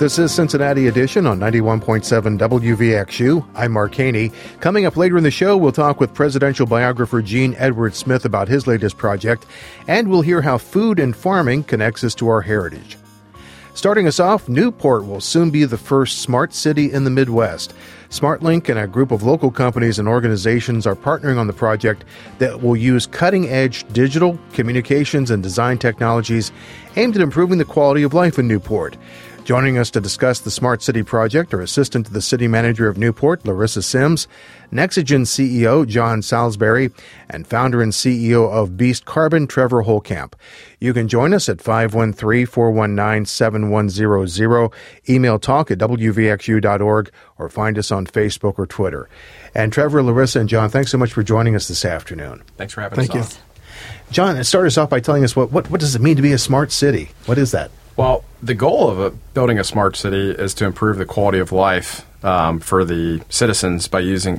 This is Cincinnati Edition on 91.7 WVXU. I'm Mark Haney. Coming up later in the show, we'll talk with presidential biographer Gene Edward Smith about his latest project, and we'll hear how food and farming connects us to our heritage. Starting us off, Newport will soon be the first smart city in the Midwest. SmartLink and a group of local companies and organizations are partnering on the project that will use cutting-edge digital, communications, and design technologies aimed at improving the quality of life in Newport. Joining us to discuss the Smart City project are Assistant to the City Manager of Newport, Larissa Sims, Nexagen CEO John Salisbury, and founder and CEO of Beast Carbon, Trevor Holcamp. You can join us at 513-419-7100, email talk@wvxu.org, or find us on Facebook or Twitter. And Trevor, Larissa, and John, thanks so much for joining us this afternoon. Thanks for having us on. Thank you. John, start us off by telling us what does it mean to be a smart city? What is that? Well, the goal of building a smart city is to improve the quality of life for the citizens by using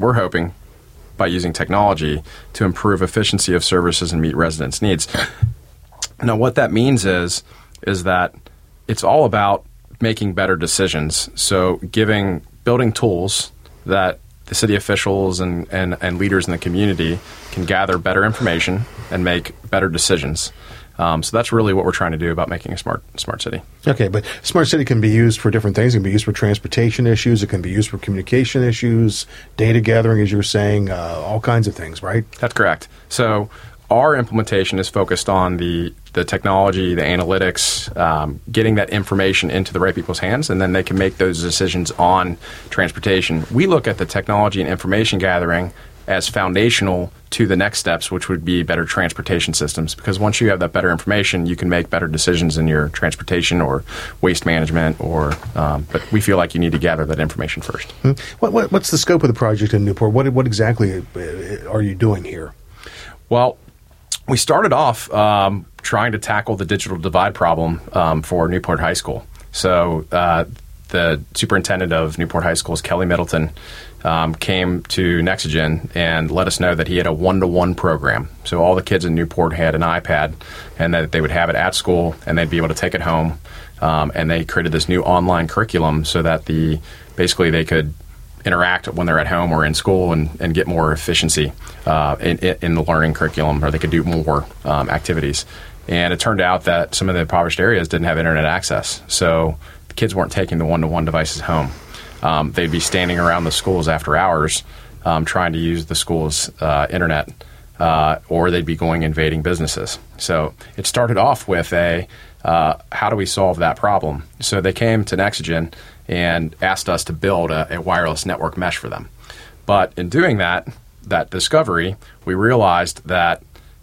technology to improve efficiency of services and meet residents' needs. Now, what that means is that it's all about making better decisions. So building tools that the city officials and leaders in the community can gather better information and make better decisions. So that's really what we're trying to do about making a smart city. Okay, but smart city can be used for different things. It can be used for transportation issues. It can be used for communication issues, data gathering, as you're saying, all kinds of things, right? That's correct. So our implementation is focused on the technology, the analytics, getting that information into the right people's hands, and then they can make those decisions on transportation. We look at the technology and information gathering as foundational to the next steps, which would be better transportation systems. Because once you have that better information, you can make better decisions in your transportation or waste management. But we feel like you need to gather that information first. What's the scope of the project in Newport? What exactly are you doing here? Well, we started off trying to tackle the digital divide problem for Newport High School. So the superintendent of Newport High School is Kelly Middleton. Came to Nexagen and let us know that he had a one-to-one program. So all the kids in Newport had an iPad, and that they would have it at school, and they'd be able to take it home. And they created this new online curriculum so that basically they could interact when they're at home or in school and get more efficiency in the learning curriculum, or they could do more activities. And it turned out that some of the impoverished areas didn't have internet access, so the kids weren't taking the one-to-one devices home. They'd be standing around the schools after hours trying to use the school's internet, or they'd be going invading businesses. So it started off with how do we solve that problem? So they came to Nexagen and asked us to build a wireless network mesh for them. But in doing that discovery, we realized that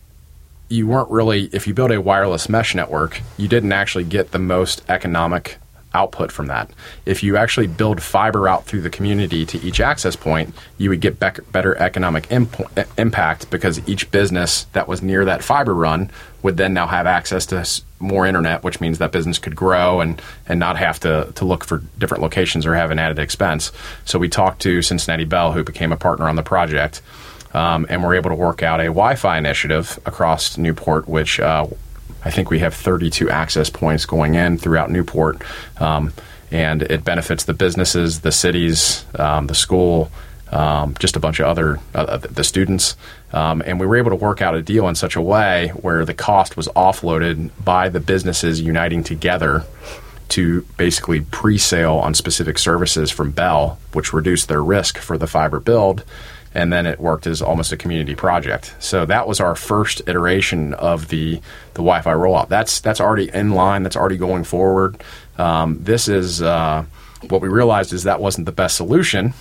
you weren't really, if you build a wireless mesh network, you didn't actually get the most economic output from that. If you actually build fiber out through the community to each access point, you would get better economic impact, because each business that was near that fiber run would then now have access to more internet, which means that business could grow and not have to look for different locations or have an added expense. So we talked to Cincinnati Bell, who became a partner on the project, and we're able to work out a Wi-Fi initiative across Newport, which I think we have 32 access points going in throughout Newport, and it benefits the businesses, the cities, the school, just a bunch of other the students. And we were able to work out a deal in such a way where the cost was offloaded by the businesses uniting together to basically pre-sale on specific services from Bell, which reduced their risk for the fiber build. And then it worked as almost a community project. So that was our first iteration of the Wi-Fi rollout. That's already in line. That's already going forward. This is what we realized is that wasn't the best solution.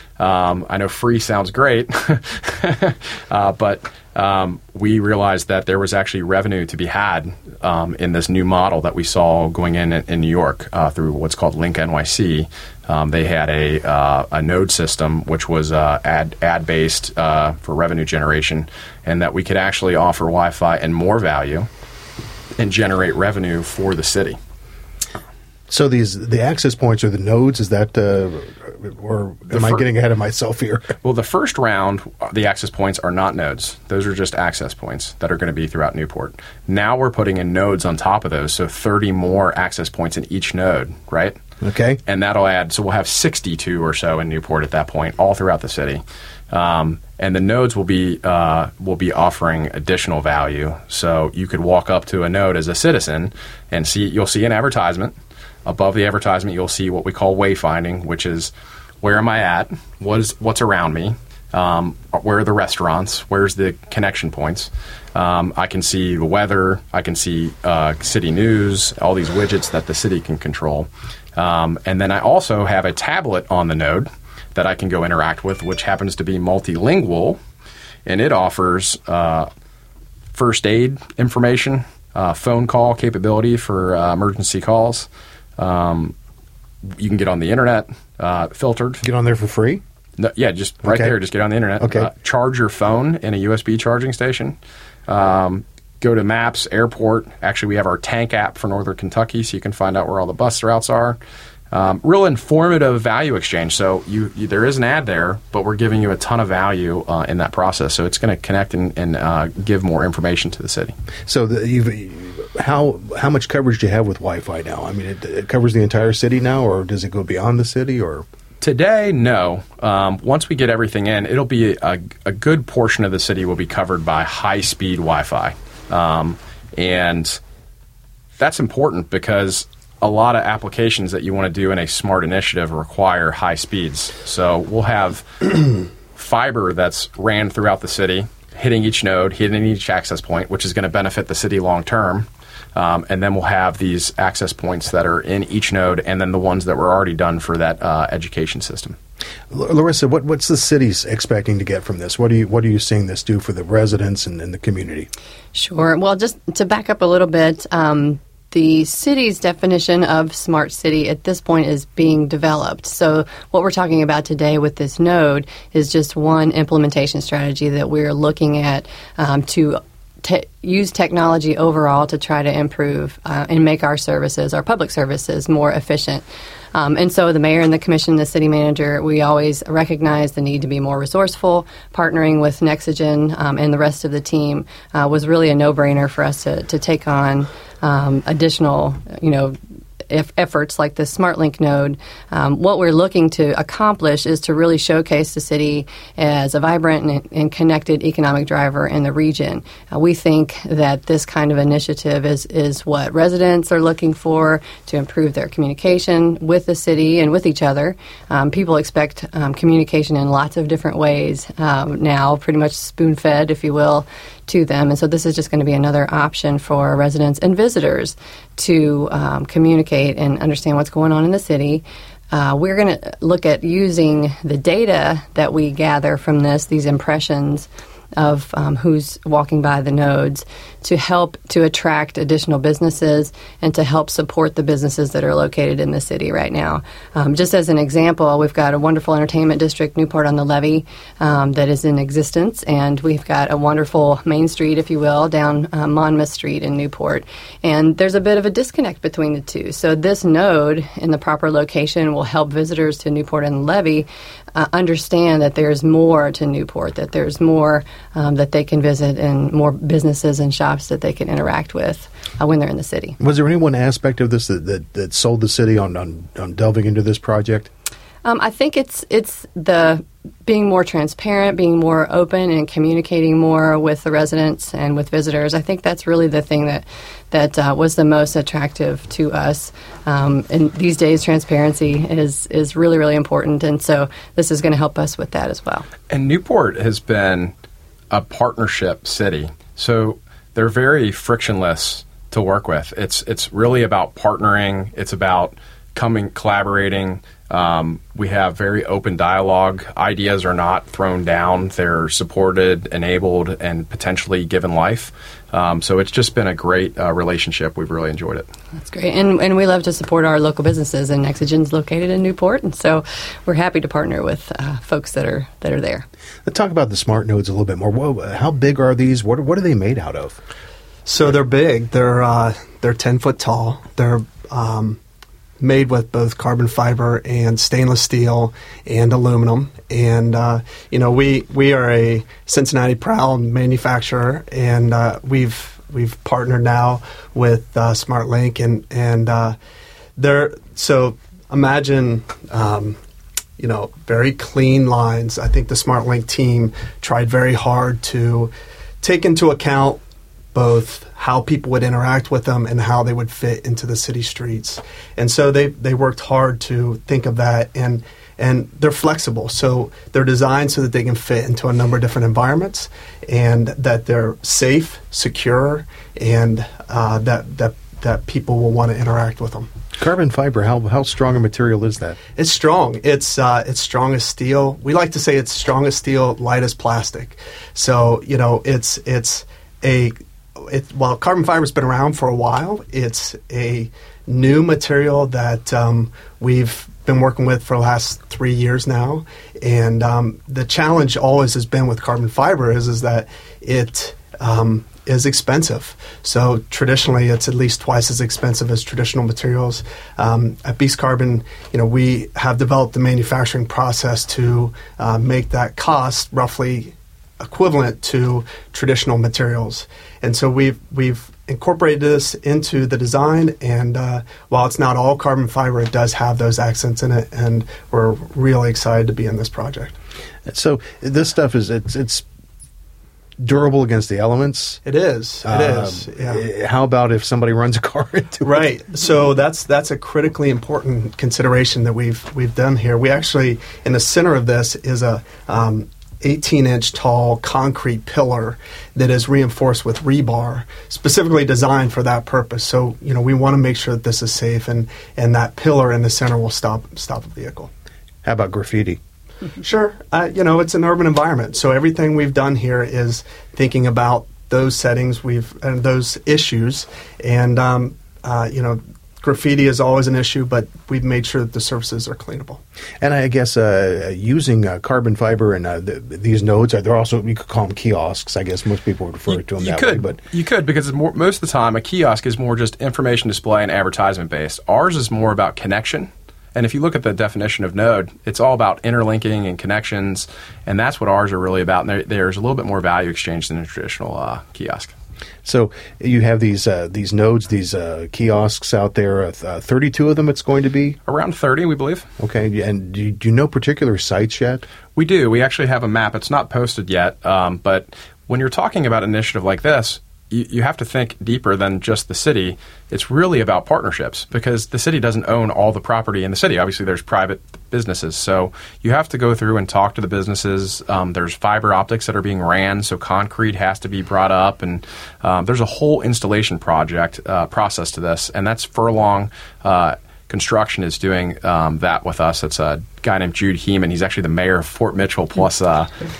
I know free sounds great, but we realized that there was actually revenue to be had in this new model that we saw going in New York through what's called Link NYC. They had a node system, which was ad-based for revenue generation, and that we could actually offer Wi-Fi and more value and generate revenue for the city. So the access points are the nodes, is that, or am I getting ahead of myself here? Well, the first round, the access points are not nodes. Those are just access points that are going to be throughout Newport. Now we're putting in nodes on top of those, so 30 more access points in each node, right? Okay. And that'll add, so we'll have 62 or so in Newport at that point, all throughout the city. And the nodes will be offering additional value. So you could walk up to a node as a citizen and you'll see an advertisement. Above the advertisement, you'll see what we call wayfinding, which is where am I at? What's around me? Where are the restaurants? Where's the connection points? I can see the weather. I can see city news, all these widgets that the city can control. And then I also have a tablet on the node that I can go interact with, which happens to be multilingual, and it offers first aid information, phone call capability for emergency calls. You can get on the internet, filtered. Get on there for free? No, yeah, just right there. Just get on the internet. Okay. Charge your phone in a USB charging station. Go to Maps, Airport. Actually, we have our Tank app for Northern Kentucky, so you can find out where all the bus routes are. Real informative value exchange. So there is an ad there, but we're giving you a ton of value in that process. So it's going to connect and give more information to the city. So how much coverage do you have with Wi-Fi now? I mean, it covers the entire city now, or does it go beyond the city, or? Today, no. Once we get everything in, it'll be a good portion of the city will be covered by high-speed Wi-Fi. And that's important because a lot of applications that you want to do in a smart initiative require high speeds. So we'll have fiber that's ran throughout the city, hitting each node, hitting each access point, which is going to benefit the city long-term. And then we'll have these access points that are in each node, and then the ones that were already done for that education system. Larissa, what's the city's expecting to get from this? What are you seeing this do for the residents and the community? Sure. Well, just to back up a little bit, the city's definition of smart city at this point is being developed. So what we're talking about today with this node is just one implementation strategy that we're looking at to use technology overall to try to improve and make our services, our public services, more efficient. And so the mayor and the commission, the city manager, we always recognize the need to be more resourceful. Partnering with Nexigen and the rest of the team was really a no-brainer for us to take on additional, efforts like the SmartLink node. What we're looking to accomplish is to really showcase the city as a vibrant and connected economic driver in the region. We think that this kind of initiative is what residents are looking for to improve their communication with the city and with each other. People expect communication in lots of different ways now, pretty much spoon-fed, if you will, to them. And so this is just going to be another option for residents and visitors to communicate and understand what's going on in the city. We're going to look at using the data that we gather from these impressions of who's walking by the nodes to help to attract additional businesses and to help support the businesses that are located in the city right now. Just as an example, we've got a wonderful entertainment district, Newport on the Levee, that is in existence, and we've got a wonderful main street, if you will, down Monmouth Street in Newport. And there's a bit of a disconnect between the two. So this node in the proper location will help visitors to Newport on the Levee understand that there's more to Newport, that there's more that they can visit and more businesses and shops that they can interact with when they're in the city. Was there any one aspect of this that sold the city on delving into this project? I think it's the being more transparent, being more open, and communicating more with the residents and with visitors. I think that's really the thing that was the most attractive to us. And these days, transparency is really, really important, and so this is going to help us with that as well. And Newport has been a partnership city, so they're very frictionless to work with. It's really about partnering. It's about collaborating. We have very open dialogue. Ideas are not thrown down. They're supported, enabled, and potentially given life. So it's just been a great relationship. We've really enjoyed it. That's great. And we love to support our local businesses, and Nexigen's located in Newport, and so we're happy to partner with folks that are there. Let's talk about the smart nodes a little bit more. How big are these? What are they made out of? So they're big. They're 10 foot tall. They're made with both carbon fiber and stainless steel and aluminum. And, we are a Cincinnati proud manufacturer, and we've partnered now with SmartLink, and they're so imagine, very clean lines. I think the SmartLink team tried very hard to take into account both how people would interact with them and how they would fit into the city streets. And so they worked hard to think of that, and they're flexible. So they're designed so that they can fit into a number of different environments, and that they're safe, secure, and that people will want to interact with them. Carbon fiber, how strong a material is that? It's strong. It's strong as steel. We like to say it's strong as steel, light as plastic. So, while carbon fiber's been around for a while, it's a new material that we've been working with for the last 3 years now. And the challenge always has been with carbon fiber is that it is expensive. So traditionally, it's at least twice as expensive as traditional materials. At Beast Carbon, we have developed the manufacturing process to make that cost roughly equivalent to traditional materials. And so we've incorporated this into the design, and while it's not all carbon fiber, it does have those accents in it, and we're really excited to be in this project. So this stuff it's durable against the elements. It is. Yeah. How about if somebody runs a car into it? Right. So that's a critically important consideration that we've done here. We actually, in the center of this is a 18-inch tall concrete pillar that is reinforced with rebar, specifically designed for that purpose. So, we want to make sure that this is safe, and that pillar in the center will stop a vehicle. How about graffiti? Sure. It's an urban environment, so everything we've done here is thinking about those settings and those issues, and graffiti is always an issue, but we've made sure that the surfaces are cleanable. And I guess using carbon fiber and these nodes, they're also, you could call them kiosks. I guess most people would refer to them that way. But you could, because most of the time a kiosk is more just information display and advertisement based. Ours is more about connection. And if you look at the definition of node, it's all about interlinking and connections, and that's what ours are really about. And there's a little bit more value exchange than a traditional kiosk. So you have these nodes, these kiosks out there, 32 of them it's going to be? Around 30, we believe. Okay, and do you know particular sites yet? We do. We actually have a map. It's not posted yet, but when you're talking about an initiative like this, you have to think deeper than just the city. It's really about partnerships, because the city doesn't own all the property in the city. Obviously, there's private businesses. So you have to go through and talk to the businesses. There's fiber optics that are being ran, so concrete has to be brought up. And there's a whole installation project process to this, and that's Furlong Construction is doing that with us. It's a guy named Jude Heeman. He's actually the mayor of Fort Mitchell, plus he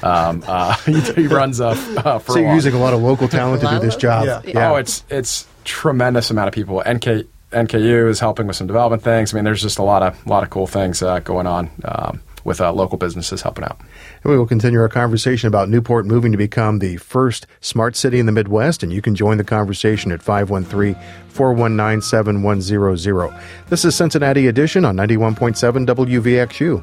runs Furlong. So you're using a lot of local talent to do this job. Yeah. Oh, it's tremendous amount of people. NKU is helping with some development things. I mean, there's just a lot of cool things going on with local businesses helping out. And we will continue our conversation about Newport moving to become the first smart city in the Midwest, and you can join the conversation at 513-419-7100. This is Cincinnati Edition on 91.7 WVXU.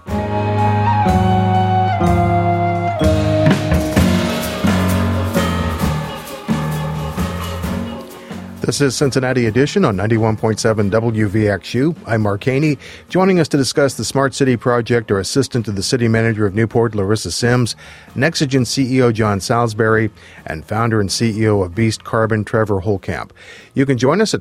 This is Cincinnati Edition on 91.7 WVXU. I'm Mark Haney. Joining us to discuss the Smart City Project are Assistant to the City Manager of Newport, Larissa Sims, Nexogen CEO John Salisbury, and Founder and CEO of Beast Carbon, Trevor Holcamp. You can join us at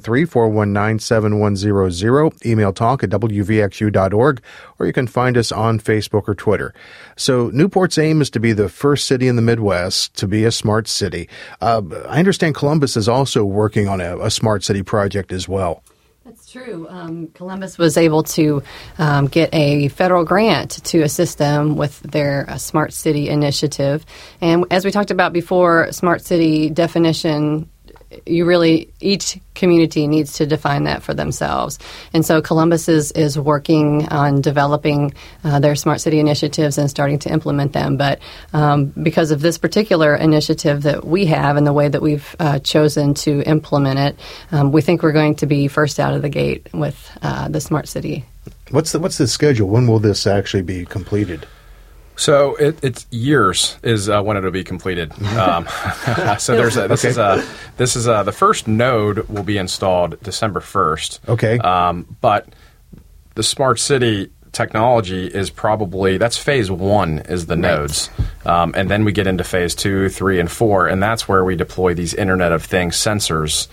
513-419-7100, email talk at wvxu.org, or you can find us on Facebook or Twitter. So Newport's aim is to be the first city in the Midwest to be a smart city. I understand Columbus is also working on a smart city project as well. That's true. Columbus was able to get a federal grant to assist them with their Smart City initiative. And as we talked about before, Smart City definition, each community needs to define that for themselves. And so Columbus is working on developing their smart city initiatives and starting to implement them. But because of this particular initiative that we have and the way that we've chosen to implement it, we think we're going to be first out of the gate with the smart city. What's the schedule? When will this actually be completed? So it's years is when it'll be completed. So this is the first node will be installed December 1st. Okay. But the smart city technology is probably, that's phase 1 is the nodes. And then we get into phase 2, 3, and 4, and that's where we deploy these Internet of Things sensors,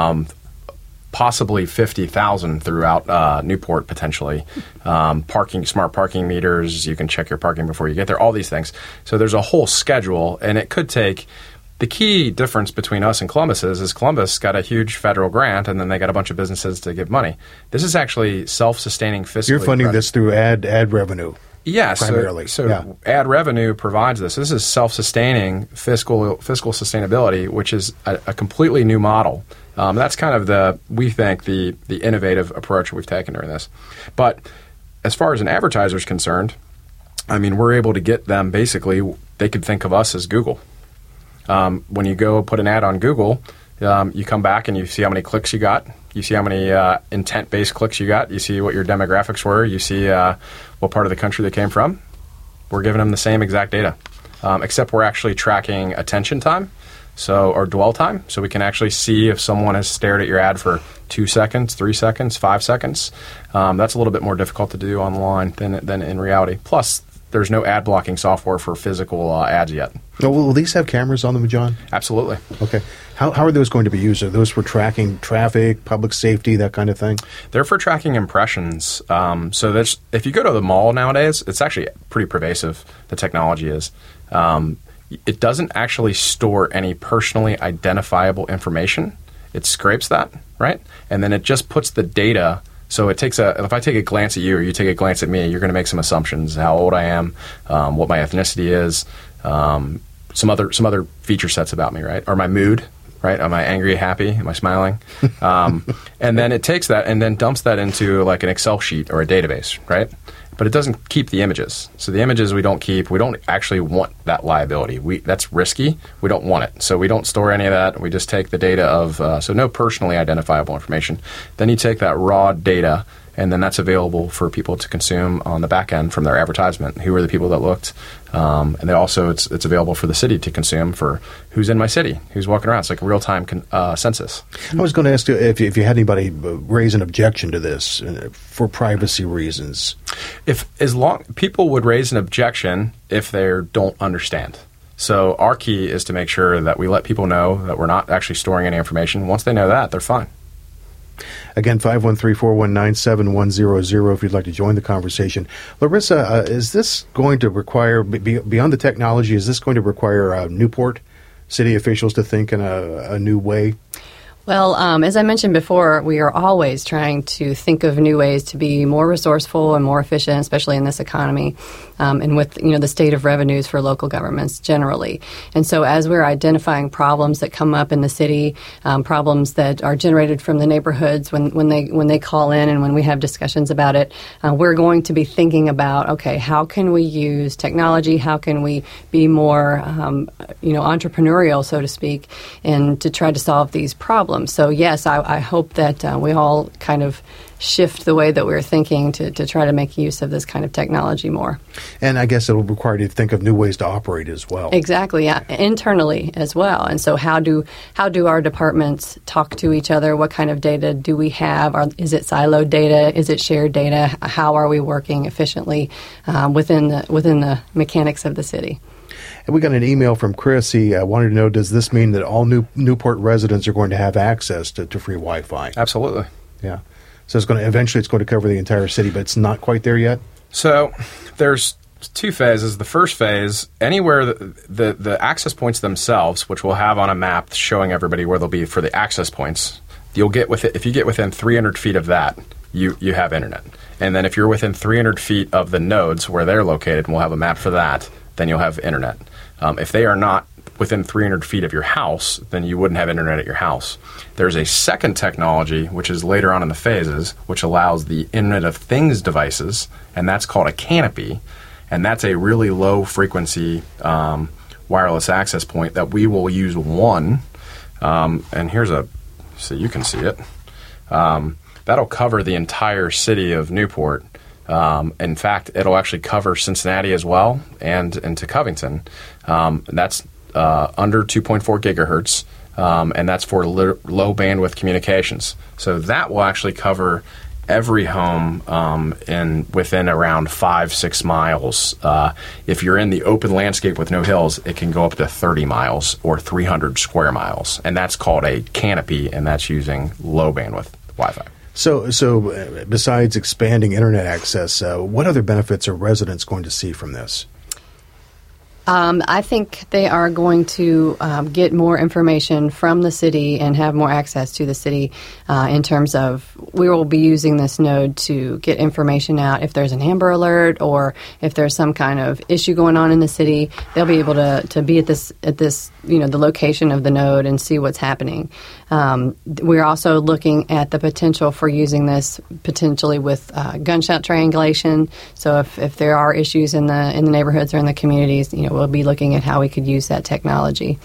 possibly 50,000 throughout Newport potentially. Smart parking meters, you can check your parking before you get there, all these things. So there's a whole schedule, and it could take. The key difference between us and Columbus is Columbus got a huge federal grant, and then they got a bunch of businesses to give money. This is actually self-sustaining fiscally. You're funding this through ad revenue. Yes, primarily. So ad revenue provides this. This is self-sustaining fiscal sustainability, which is a completely new model. That's kind of we think the innovative approach we've taken during this. But as far as an advertiser is concerned, I mean, we're able to get them basically. They could think of us as Google. When you go put an ad on Google, you come back and you see how many clicks you got. You see how many intent-based clicks you got. You see what your demographics were. You see what part of the country they came from. We're giving them the same exact data, except we're actually tracking attention time, or dwell time, so we can actually see if someone has stared at your ad for 2 seconds, 3 seconds, 5 seconds. That's a little bit more difficult to do online than in reality. Plus, there's no ad blocking software for physical ads yet. Oh, will these have cameras on them, John? Absolutely. Okay. How are those going to be used? Are those for tracking traffic, public safety, that kind of thing? They're for tracking impressions. So if you go to the mall nowadays, it's actually pretty pervasive, the technology is. It doesn't actually store any personally identifiable information. It scrapes that, right? And then it just puts the data. So it takes if I take a glance at you or you take a glance at me, you're going to make some assumptions: how old I am, what my ethnicity is, some other feature sets about me, right? Or my mood, right? Am I angry, happy? Am I smiling? And then it takes that and then dumps that into like an Excel sheet or a database, right? But it doesn't keep the images. So the images we don't keep. We don't actually want that liability. That's risky. We don't want it. So we don't store any of that. We just take the data of, so no personally identifiable information. Then you take that raw data, and then that's available for people to consume on the back end from their advertisement. Who are the people that looked? And then also it's available for the city to consume for who's in my city, who's walking around. It's like a real-time census. I was going to ask you if you had anybody raise an objection to this for privacy reasons. As long people would raise an objection if they don't understand. So our key is to make sure that we let people know that we're not actually storing any information. Once they know that, they're fine. Again, 513-419-7100 if you'd like to join the conversation. Larissa, is this going to require, beyond the technology, is this going to require Newport city officials to think in a new way? Well, as I mentioned before, we are always trying to think of new ways to be more resourceful and more efficient, especially in this economy, and with the state of revenues for local governments generally. And so, as we're identifying problems that come up in the city, problems that are generated from the neighborhoods when they call in and when we have discussions about it, we're going to be thinking about, okay, how can we use technology? How can we be more, entrepreneurial, so to speak, and to try to solve these problems? So, yes, I hope that we all kind of shift the way that we're thinking to try to make use of this kind of technology more. And I guess it will require you to think of new ways to operate as well. Exactly, yeah, internally as well. And so how do our departments talk to each other? What kind of data do we have? Is it siloed data? Is it shared data? How are we working efficiently within the mechanics of the city? And we got an email from Chris. He wanted to know, does this mean that all Newport residents are going to have access to free Wi-Fi? Absolutely. Yeah. So eventually it's going to cover the entire city, but it's not quite there yet? So there's two phases. The first phase, anywhere the access points themselves, which we'll have on a map showing everybody where they'll be for the access points, you'll get if you get within 300 feet of that, you have internet. And then if you're within 300 feet of the nodes where they're located, and we'll have a map for that, then you'll have internet. If they are not within 300 feet of your house, then you wouldn't have internet at your house. There's a second technology, which is later on in the phases, which allows the Internet of Things devices, and that's called a canopy, and that's a really low-frequency wireless access point that we will use one, and here's so you can see it. That'll cover the entire city of Newport. In fact, it'll actually cover Cincinnati as well and into Covington. And that's under 2.4 gigahertz, and that's for low bandwidth communications. So that will actually cover every home within around 5-6 miles. If you're in the open landscape with no hills, it can go up to 30 miles or 300 square miles, and that's called a canopy, and that's using low bandwidth Wi-Fi. So besides expanding internet access, what other benefits are residents going to see from this? I think they are going to get more information from the city and have more access to the city in terms of we will be using this node to get information out. If there's an Amber Alert or if there's some kind of issue going on in the city, they'll be able to be at this the location of the node and see what's happening. We're also looking at the potential for using this potentially with gunshot triangulation. So if there are issues in the neighborhoods or in the communities, we'll be looking at how we could use that technology.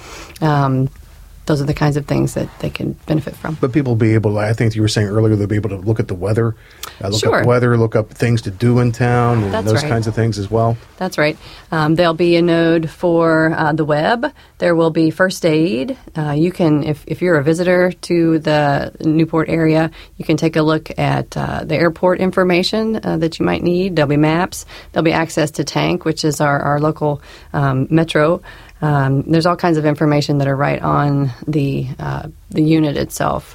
Those are the kinds of things that they can benefit from. But people will be able to, I think you were saying earlier, they'll be able to look at the weather, Sure. up weather, look up things to do in town, and That's those right. kinds of things as well. That's right. There'll be a node for the web. There will be first aid. You can, if you're a visitor to the Newport area, you can take a look at the airport information that you might need. There'll be maps. There'll be access to Tank, which is our local metro. There's all kinds of information that are right on the unit itself.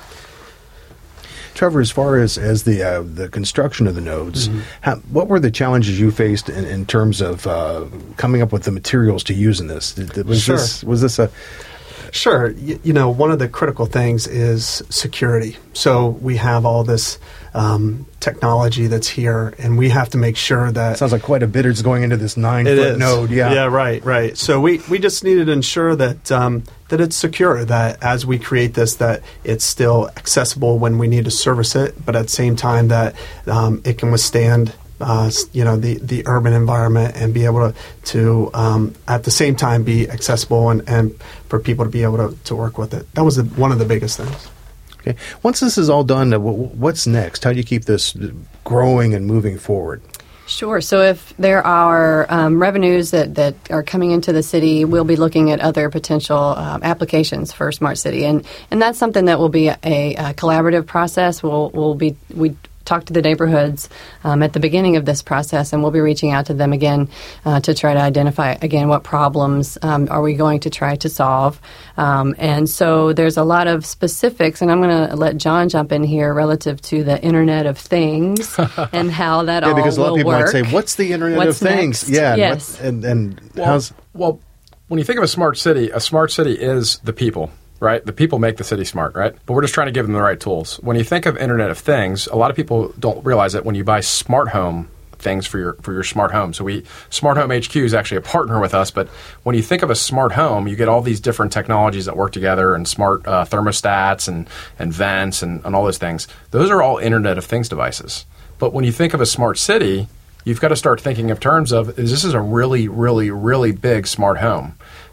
Trevor, as far as the construction of the nodes, what were the challenges you faced in terms of coming up with the materials to use in this? Was this a... Sure. One of the critical things is security. So we have all this technology that's here, and we have to make sure that... Sounds like quite a bit is going into this 9-foot node. Yeah, right. So we just needed to ensure that that it's secure, that as we create this, that it's still accessible when we need to service it, but at the same time that it can withstand the urban environment and be able to at the same time be accessible and for people to be able to work with it. That was one of the biggest things. Okay. Once this is all done, what's next? How do you keep this growing and moving forward? Sure. So if there are revenues that are coming into the city, we'll be looking at other potential applications for Smart City, and that's something that will be a collaborative process. We talk to the neighborhoods at the beginning of this process, and we'll be reaching out to them again to try to identify, again, what problems are we going to try to solve. And so there's a lot of specifics, and I'm going to let John jump in here relative to the Internet of Things and how that all will work. Yeah, because a lot of people might say, what's the Internet of Things? Next? Yeah, yes. Well, when you think of a smart city is the people. Right? The people make the city smart, right? But we're just trying to give them the right tools. When you think of Internet of Things, a lot of people don't realize that when you buy smart home things for your smart home. So Smart Home HQ is actually a partner with us, but when you think of a smart home, you get all these different technologies that work together and smart thermostats and vents and all those things. Those are all Internet of Things devices. But when you think of a smart city, you've got to start thinking in terms of, this is a really, really, really big smart home.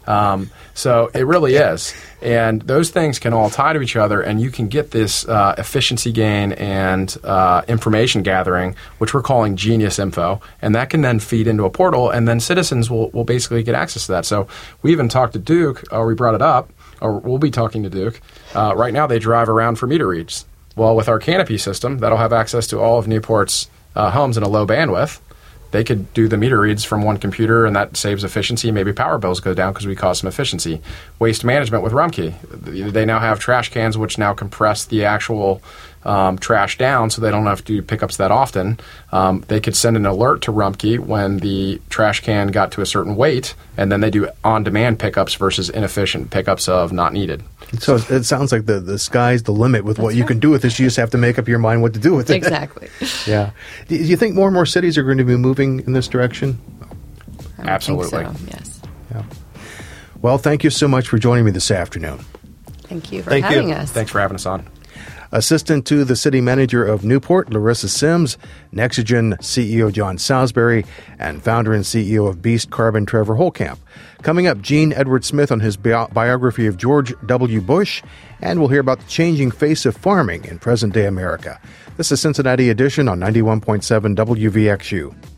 So it really is. And those things can all tie to each other, and you can get this efficiency gain and information gathering, which we're calling Genius Info, and that can then feed into a portal, and then citizens will basically get access to that. So we even talked to Duke, or we brought it up, or we'll be talking to Duke. Right now they drive around for meter reads. Well, with our Canopy system, that'll have access to all of Newport's homes in a low bandwidth. They could do the meter reads from one computer, and that saves efficiency. Maybe power bills go down because we caused some efficiency. Waste management with Rumpke. They now have trash cans which now compress the actual trash down, so they don't have to do pickups that often. They could send an alert to Rumpke when the trash can got to a certain weight, and then they do on-demand pickups versus inefficient pickups of not needed. So it sounds like the sky's the limit with what you can do with this. You just have to make up your mind what to do with it. Exactly. Yeah. Do you think more and more cities are going to be moving in this direction? Absolutely. I think so, yes. Yeah. Well, thank you so much for joining me this afternoon. Thank you for having us. Thanks for having us on. Assistant to the City Manager of Newport, Larissa Sims, Nexigen CEO John Salisbury, and founder and CEO of Beast Carbon, Trevor Holcamp. Coming up, Gene Edward Smith on his biography of George W. Bush, and we'll hear about the changing face of farming in present-day America. This is Cincinnati Edition on 91.7 WVXU.